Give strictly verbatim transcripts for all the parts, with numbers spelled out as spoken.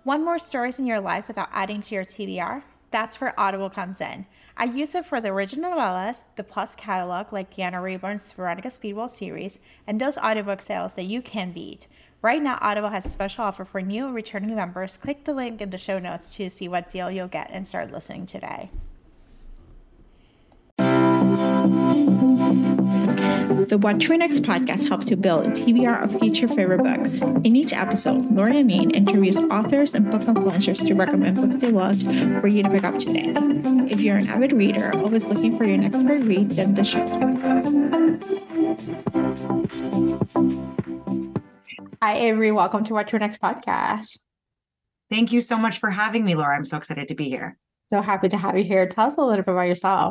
Want more stories in your life without adding to your T B R? That's where Audible comes in. I use it for the original novellas, the Plus catalog like Deanna Rayburn's Veronica Speedwell series, and those audiobook sales that you can beat. Right now, Audible has a special offer for new and returning members. Click the link in the show notes to see what deal you'll get and start listening today. The What to Read Next podcast helps you build a T B R of future favorite books. In each episode, Lori Amin interviews authors and book influencers to recommend books they loved for you to pick up today. If you're an avid reader, always looking for your next great read, then the show. Hi, Avery. Welcome to What to Read Next podcast. Thank you so much for having me, Laura. I'm so excited to be here. So happy to have you here. Tell us a little bit about yourself.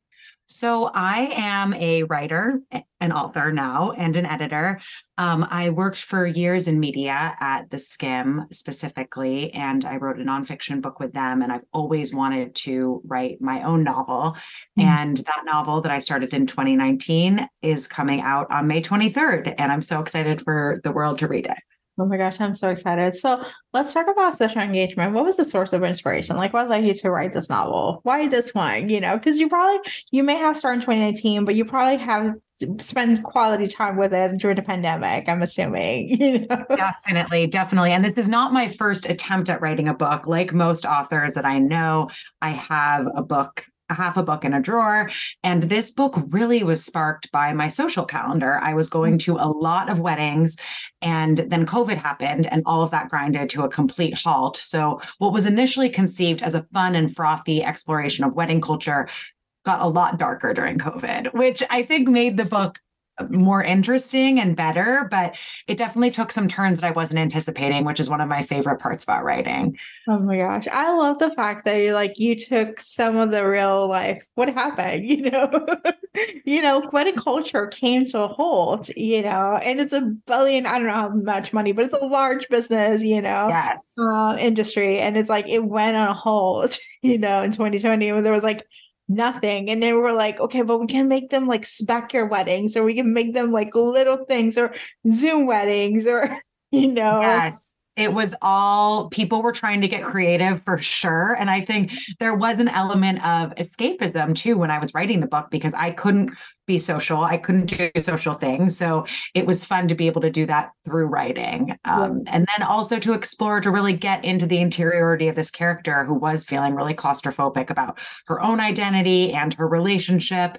So I am a writer, an author now, and an editor. Um, I worked for years in media at The Skimm specifically, and I wrote a nonfiction book with them. And I've always wanted to write my own novel. Mm-hmm. And that novel that I started in twenty nineteen is coming out on May twenty-third. And I'm so excited for the world to read it. Oh my gosh, I'm so excited. So let's talk about social engagement. What was the source of inspiration? Like, what led you to write this novel? Why this one? You know, because you probably, you may have started in twenty nineteen, but you probably have spent quality time with it during the pandemic, I'm assuming. You know? Definitely, definitely. And this is not my first attempt at writing a book. Like most authors that I know, I have a book half a book in a drawer. And this book really was sparked by my social calendar. I was going to a lot of weddings, and then COVID happened and all of that grinded to a complete halt. So what was initially conceived as a fun and frothy exploration of wedding culture got a lot darker during COVID, which I think made the book more interesting and better, but it definitely took some turns that I wasn't anticipating, which is one of my favorite parts about writing. Oh my gosh. I love the fact that you like, you took some of the real life, what happened, you know, you know, wedding culture came to a halt, you know, and it's a billion, I don't know how much money, but it's a large business, you know, yes, uh, industry. And it's like, it went on a halt, you know, in twenty twenty when there was like nothing. And then we're like, okay, but we can make them like spec-your weddings, or we can make them like little things, or Zoom weddings, or, you know. Yes. It was all, people were trying to get creative for sure. And I think there was an element of escapism too when I was writing the book, because I couldn't be social. I couldn't do social things. So it was fun to be able to do that through writing. Um, yeah. And then also to explore, to really get into the interiority of this character who was feeling really claustrophobic about her own identity and her relationship,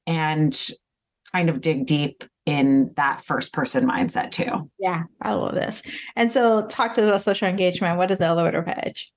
and kind of dig deep in that first person mindset too. Yeah, I love this. And so talk to us about social engagement. What is the elevator pitch?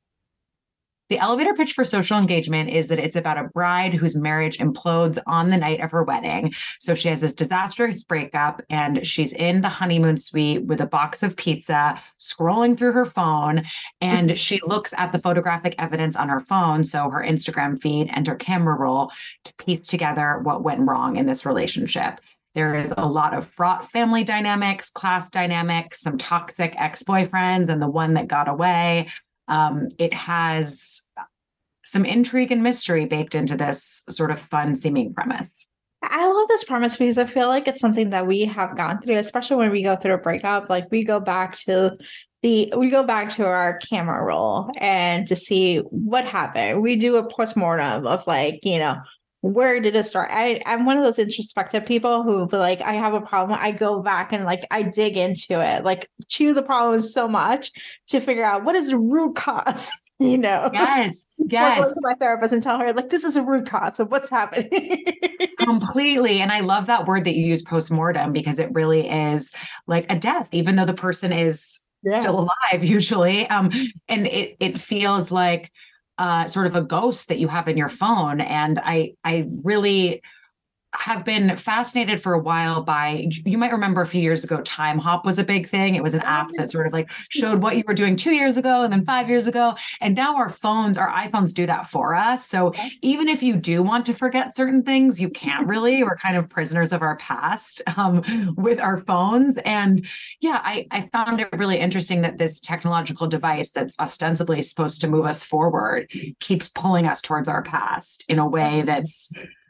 The elevator pitch for social engagement is that it's about a bride whose marriage implodes on the night of her wedding. So she has this disastrous breakup, and she's in the honeymoon suite with a box of pizza, scrolling through her phone, and she looks at the photographic evidence on her phone, so her Instagram feed and her camera roll, to piece together what went wrong in this relationship. There is a lot of fraught family dynamics, class dynamics, some toxic ex-boyfriends, and the one that got away. Um, it has some intrigue and mystery baked into this sort of fun seeming premise. I love this premise because I feel like it's something that we have gone through, especially when we go through a breakup. Like we go back to the, we go back to our camera roll and to see what happened. We do a postmortem of like, you know, where did it start? I, I'm one of those introspective people who like, I have a problem. I go back and like, I dig into it, like chew the problem so much to figure out what is the root cause, you know? Yes, yes. I go to my therapist and tell her like, this is a root cause of what's happening. Completely. And I love that word that you use, postmortem, because it really is like a death, even though the person is yeah. still alive usually. Um, and it it feels like Uh, sort of a ghost that you have in your phone. And I, I really have been fascinated for a while by, you might remember a few years ago, Time Hop was a big thing. It was an app that sort of like showed what you were doing two years ago and then five years ago. And now our phones, our iPhones do that for us. So even if you do want to forget certain things, you can't really. We're kind of prisoners of our past um, with our phones. And yeah, I, I found it really interesting that this technological device that's ostensibly supposed to move us forward keeps pulling us towards our past in a way that's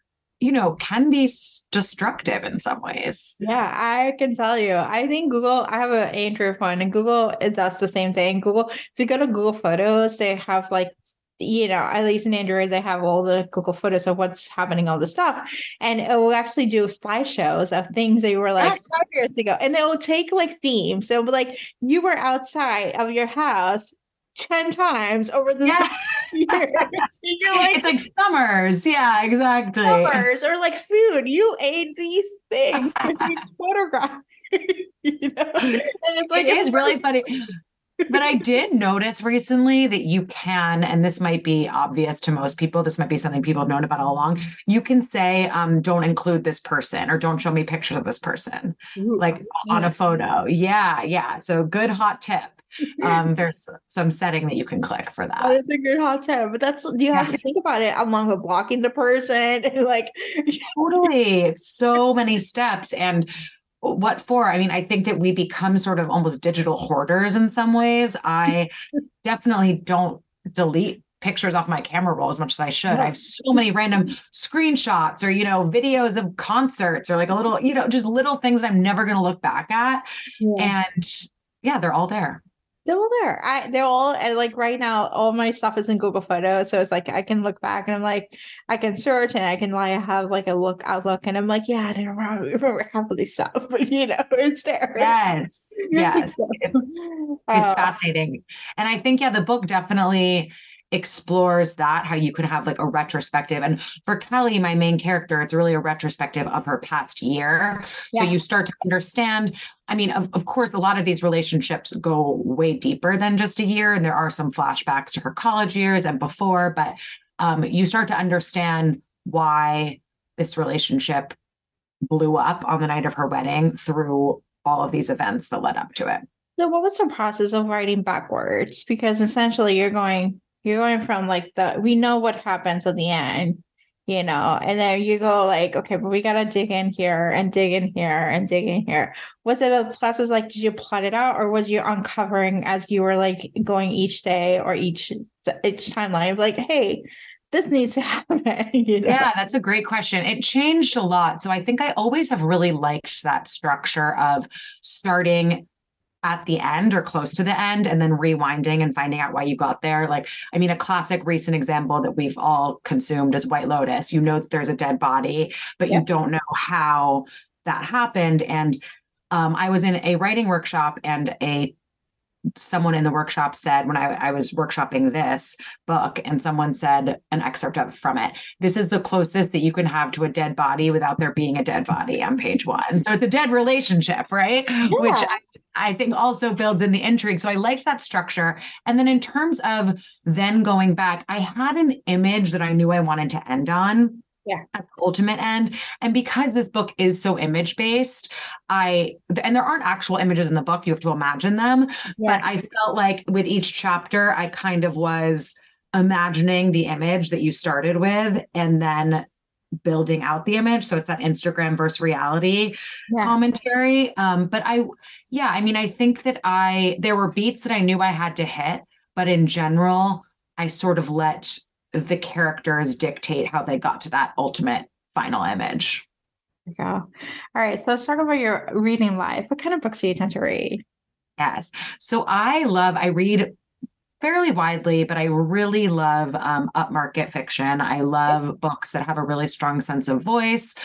you know, can be s- destructive in some ways. Yeah, I can tell you. I think Google, I have an Android phone and Google, it does the same thing. Google, if you go to Google Photos, they have like, you know, at least in Android, they have all the Google Photos of what's happening, all the stuff. And it will actually do slideshows of things that you were like Yes. five years ago. And it will take like themes. So it'll be like, you were outside of your house ten times over this Yeah. years. You're like, It's like summers. Yeah, exactly. summers or like food. You ate these things. There's these photographs. You know? And it's like It it's is really funny. But I did notice recently that you can, and this might be obvious to most people, this might be something people have known about all along. You can say, um, don't include this person or don't show me pictures of this person, Ooh, like on a photo. Yeah, yeah. So good hot tip. Um, there's some setting that you can click for that. That is a good hot tip, but that's you have Yeah. to think about it along with blocking the person and like Totally. It's so many steps. And what for? I mean, I think that we become sort of almost digital hoarders in some ways. I definitely don't delete pictures off my camera roll as much as I should. I have so many random screenshots or, you know, videos of concerts or like a little, you know, just little things that I'm never going to look back at. yeah. And yeah, they're all there. They're all there. I they're all and like right now, all my stuff is in Google Photos. So it's like I can look back and I'm like, I can search and I can like have like a look outlook and I'm like, yeah, I didn't remember, remember half of these stuff, but you know, it's there. Yes. Yes. So, It- it's uh, fascinating. And I think, yeah, the book definitely explores that, how you could have like a retrospective. And for Kelly, my main character, it's really a retrospective of her past year. Yeah. So you start to understand. I mean, of, of course, a lot of these relationships go way deeper than just a year. And there are some flashbacks to her college years and before, but um, you start to understand why this relationship blew up on the night of her wedding through all of these events that led up to it. So what was the process of writing backwards? Because essentially you're going you're going from like the we know what happens at the end, you know, and then you go like, okay, but we gotta dig in here and dig in here and dig in here. Was it a process like did you plot it out or was you uncovering as you were like going each day or each each timeline like, hey, this needs to happen, you know? Yeah, that's a great question. It changed a lot. So I think I always have really liked that structure of starting at the end or close to the end and then rewinding and finding out why you got there. Like, I mean, a classic recent example that we've all consumed is White Lotus. You know that there's a dead body, but yeah. you don't know how that happened. And um, I was in a writing workshop and a someone in the workshop said, when I, I was workshopping this book, and someone said an excerpt of from it, this is the closest that you can have to a dead body without there being a dead body on page one. So it's a dead relationship, right? Yeah. Which I, I think also builds in the intrigue. So I liked that structure. And then in terms of then going back, I had an image that I knew I wanted to end on. Yeah. At the ultimate end. And because this book is so image based, I, and there aren't actual images in the book, you have to imagine them. Yeah. But I felt like with each chapter, I kind of was imagining the image that you started with and then building out the image. So it's that Instagram versus reality yeah. commentary. Um, but I, yeah, I mean, I think that I, there were beats that I knew I had to hit, but in general, I sort of let the characters dictate how they got to that ultimate final image. Yeah. All right. So let's talk about your reading life. What kind of books do you tend to read? Yes. So I love, I read fairly widely, but I really love um, upmarket fiction. I love books that have a really strong sense of voice.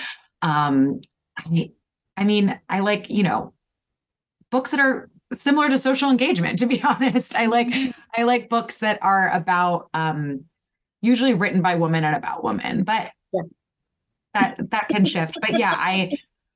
Um, I, I mean, I like, you know, books that are similar to social engagement, to be honest. I like, I like books that are about, um, usually written by women and about women, but yeah. that, that can shift. But yeah, I,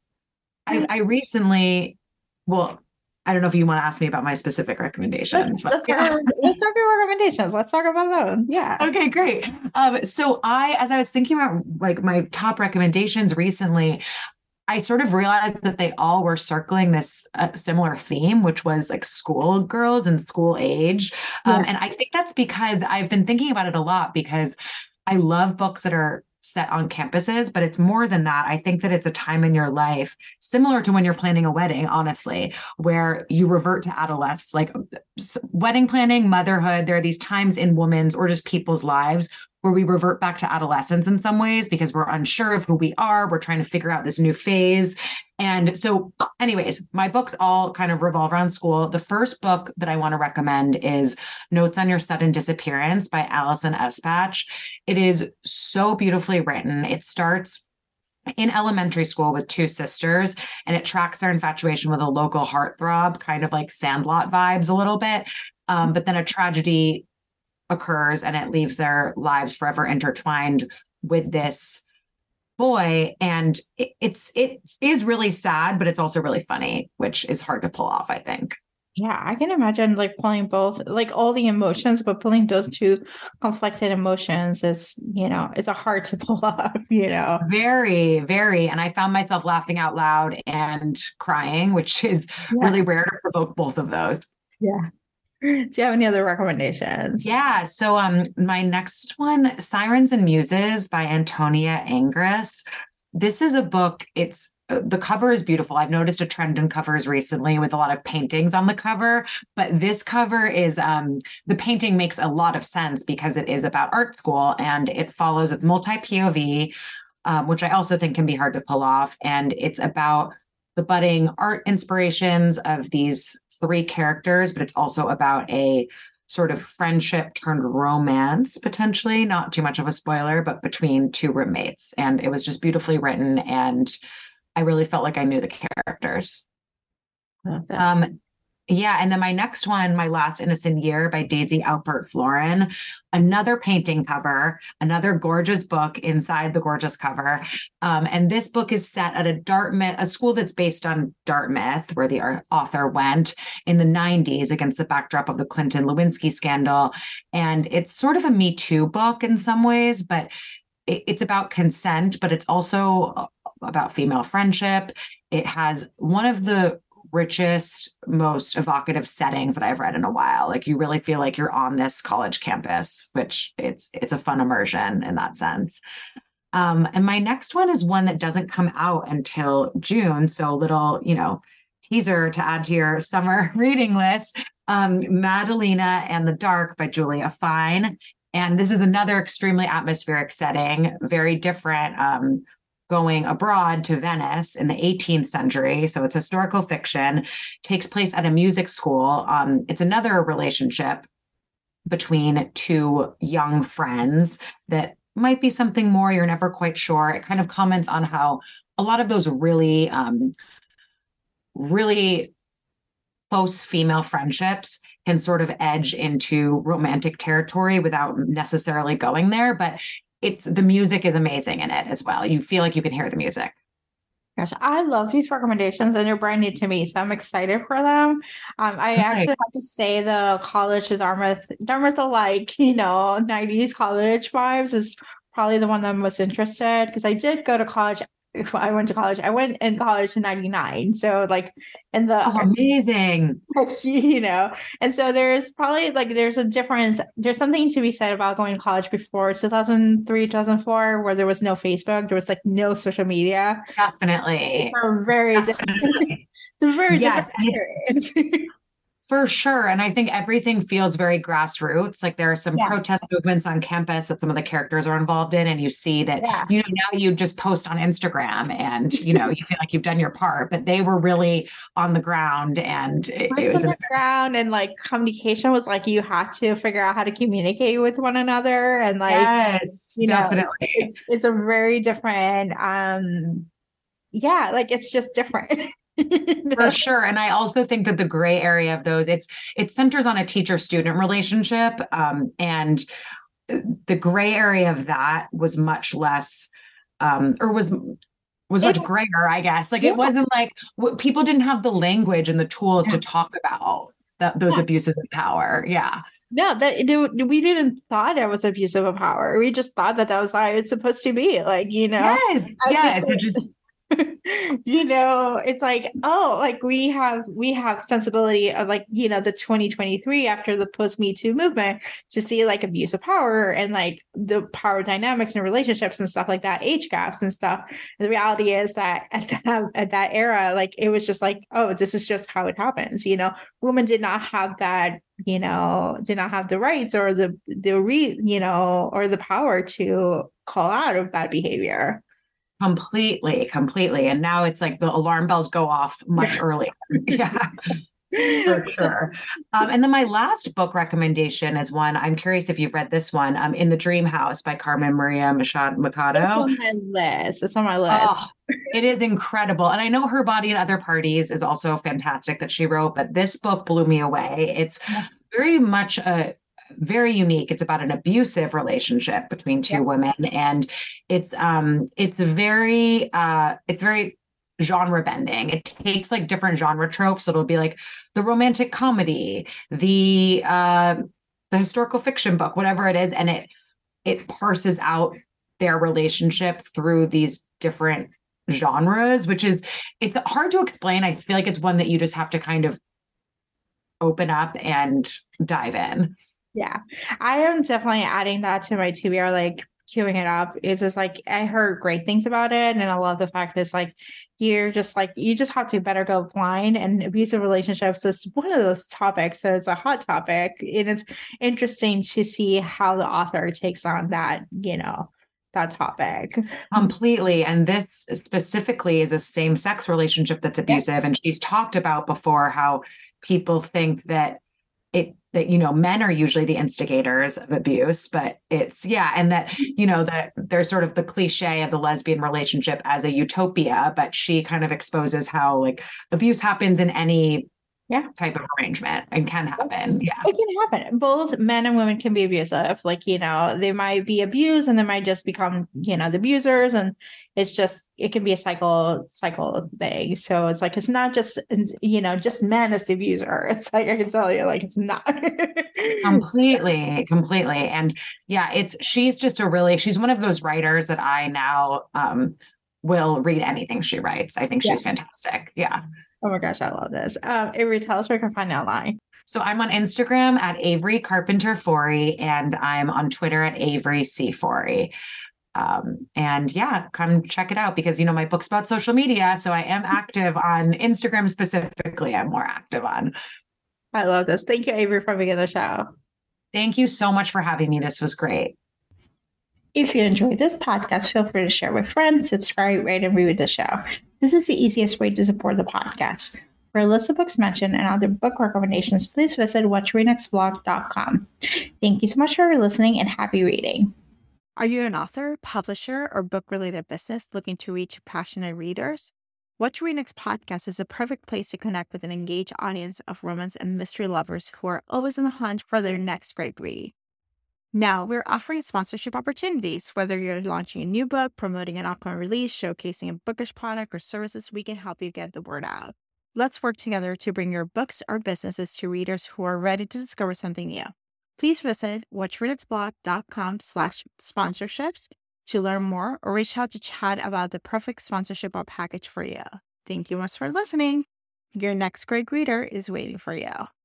I, I recently, well, I don't know if you want to ask me about my specific recommendations. Let's, let's, yeah. talk, let's talk about recommendations. Let's talk about them. Yeah. Okay, great. Um, so I, as I was thinking about like my top recommendations recently, I sort of realized that they all were circling this uh, similar theme, which was like school girls and school age. Um, yeah. And I think that's because I've been thinking about it a lot because I love books that are set on campuses, but it's more than that. I think that it's a time in your life, similar to when you're planning a wedding, honestly, where you revert to adolescence, like wedding planning, motherhood. There are these times in women's or just people's lives where we revert back to adolescence in some ways because we're unsure of who we are. We're trying to figure out this new phase. And so anyways, my books all kind of revolve around school. The first book that I want to recommend is Notes on Your Sudden Disappearance by Allison Espach. It is so beautifully written. It starts in elementary school with two sisters, and it tracks their infatuation with a local heartthrob, kind of like Sandlot vibes a little bit. Um, but then a tragedy occurs and it leaves their lives forever intertwined with this boy. And it, it's, it is really sad, but it's also really funny, which is hard to pull off, I think. Yeah, I can imagine like pulling both, like all the emotions, but pulling those two conflicted emotions is, you know, it's a hard to pull off, you know. Very, very. And I found myself laughing out loud and crying, which is yeah. really rare to provoke both of those. Yeah. Do you have any other recommendations? Yeah. So um, my next one, Sirens and Muses by Antonia Angress. This is a book, it's the cover is beautiful. I've noticed a trend in covers recently with a lot of paintings on the cover, but this cover is, um, the painting makes a lot of sense because it is about art school and it follows, it's multi-P O V, um, which I also think can be hard to pull off. And it's about the budding art inspirations of these three characters, but it's also about a sort of friendship turned romance, potentially, not too much of a spoiler, but between two roommates. And it was just beautifully written. And I really felt like I knew the characters. Oh, um, yeah. And then my next one, My Last Innocent Year by Daisy Alpert Florin, another painting cover, another gorgeous book inside the gorgeous cover. Um, and this book is set at a Dartmouth, a school that's based on Dartmouth, where the author went in the nineties against the backdrop of the Clinton Lewinsky scandal. And it's sort of a Me Too book in some ways, but it, it's about consent, but it's also about female friendship. It has one of the richest, most evocative settings that I've read in a while. Like you really feel like you're on this college campus, which it's it's a fun immersion in that sense. Um, and my next one is one that doesn't come out until June. So a little, you know, teaser to add to your summer reading list. Um, Madalena and the Dark by Julia Fine. And this is another extremely atmospheric setting, very different, um, going abroad to Venice in the eighteenth century. So it's historical fiction, takes place at a music school. Um, it's another relationship between two young friends that might be something more. You're never quite sure. It kind of comments on how a lot of those really, um, really close female friendships can sort of edge into romantic territory without necessarily going there. But it's the music is amazing in it as well. You feel like you can hear the music. Gosh, I love these recommendations and they're brand new to me, so I'm excited for them. Um, I actually have to say the college to Dartmouth, Dartmouth alike, you know, nineties college vibes is probably the one that I'm most interested because I did go to college. I went to college. I went in college in ninety-nine. So like in the oh, amazing, you know, and so there's probably like, there's a difference. There's something to be said about going to college before two thousand three, two thousand four, where there was no Facebook. There was like no social media. Definitely. They're very Definitely. different. It's a very yes, different experience. For sure. And I think everything feels very grassroots. Like there are some yeah. protest movements on campus that some of the characters are involved in. And you see that, yeah. you know, now you just post on Instagram and, you know, you feel like you've done your part, but they were really on the ground and it, it was on the ground and like communication was like, you had to figure out how to communicate with one another. And like, yes, you definitely. Know, it's, it's a very different, um, yeah, like it's just different. For sure. And I also think that the gray area of those, it's it centers on a teacher-student relationship. Um, and the gray area of that was much less, um, or was was much grayer, I guess. Like yeah. it wasn't like w- people didn't have the language and the tools yeah. to talk about that, those yeah. abuses of power. Yeah. No, that it, we didn't thought it was abusive of power. We just thought that that was how it's supposed to be. Like, you know, yes, yes. It just You know, it's like, oh, like we have we have sensibility of like, you know, the twenty twenty-three after the post Me Too movement to see like abuse of power and like the power dynamics and relationships and stuff like that, age gaps and stuff. And the reality is that at that at that era, like it was just like, oh, this is just how it happens. You know, women did not have that, you know, did not have the rights or the the re, you know, or the power to call out of bad behavior. Completely, completely. And now it's like the alarm bells go off much earlier. Yeah, for sure. Um, and then my last book recommendation is one, I'm curious if you've read this one, um, In the Dream House by Carmen Maria Machado. That's on my list. That's on my list. Oh, it is incredible. And I know Her Body and Other Parties is also fantastic that she wrote, but this book blew me away. It's very much a very unique. It's about an abusive relationship between two yeah. women. And it's um it's very uh it's very genre bending. It takes like different genre tropes. So it'll be like the romantic comedy, the uh the historical fiction book, whatever it is, and it it parses out their relationship through these different genres, which is it's hard to explain. I feel like it's one that you just have to kind of open up and dive in. Yeah, I am definitely adding that to my T B R, like queuing it up. Is just like I heard great things about it, and I love the fact that it's like you're just like you just have to better go blind. And abusive relationships is one of those topics, so it's a hot topic, and it's interesting to see how the author takes on that, you know, that topic. Completely. And this specifically is a same-sex relationship that's abusive, yeah. and she's talked about before how people think that it that, you know, men are usually the instigators of abuse, but it's, yeah. And that, you know, that there's sort of the cliche of the lesbian relationship as a utopia, but she kind of exposes how like abuse happens in any yeah. type of arrangement and can happen. Yeah. It can happen. Both men and women can be abusive. Like, you know, they might be abused and they might just become, you know, the abusers. And it's just, it can be a cycle, cycle thing. So it's like, it's not just, you know, just men as the abuser. It's like, I can tell you, like, it's not. completely, completely. And yeah, it's, she's just a really, she's one of those writers that I now um, will read anything she writes. I think she's yeah. fantastic. Yeah. Oh my gosh, I love this. Um, Avery, tell us where we can find you online. So I'm on Instagram at Avery Carpenter Forey, and I'm on Twitter at Avery C Forey. Um, and yeah, come check it out because, you know, my book's about social media. So I am active on Instagram specifically. I'm more active on. I love this. Thank you, Avery, for being on the show. Thank you so much for having me. This was great. If you enjoyed this podcast, feel free to share with friends, subscribe, rate, and review the show. This is the easiest way to support the podcast. For a list of books mentioned and other book recommendations, please visit what to read next blog dot com. Thank you so much for listening and happy reading. Are you an author, publisher, or book-related business looking to reach passionate readers? What to Read Next podcast is a perfect place to connect with an engaged audience of romance and mystery lovers who are always on the hunt for their next great read. Now, we're offering sponsorship opportunities. Whether you're launching a new book, promoting an upcoming release, showcasing a bookish product or services, we can help you get the word out. Let's work together to bring your books or businesses to readers who are ready to discover something new. Please visit what to read next blog dot com slash sponsorships to learn more or reach out to chat about the perfect sponsorship or package for you. Thank you much for listening. Your next great reader is waiting for you.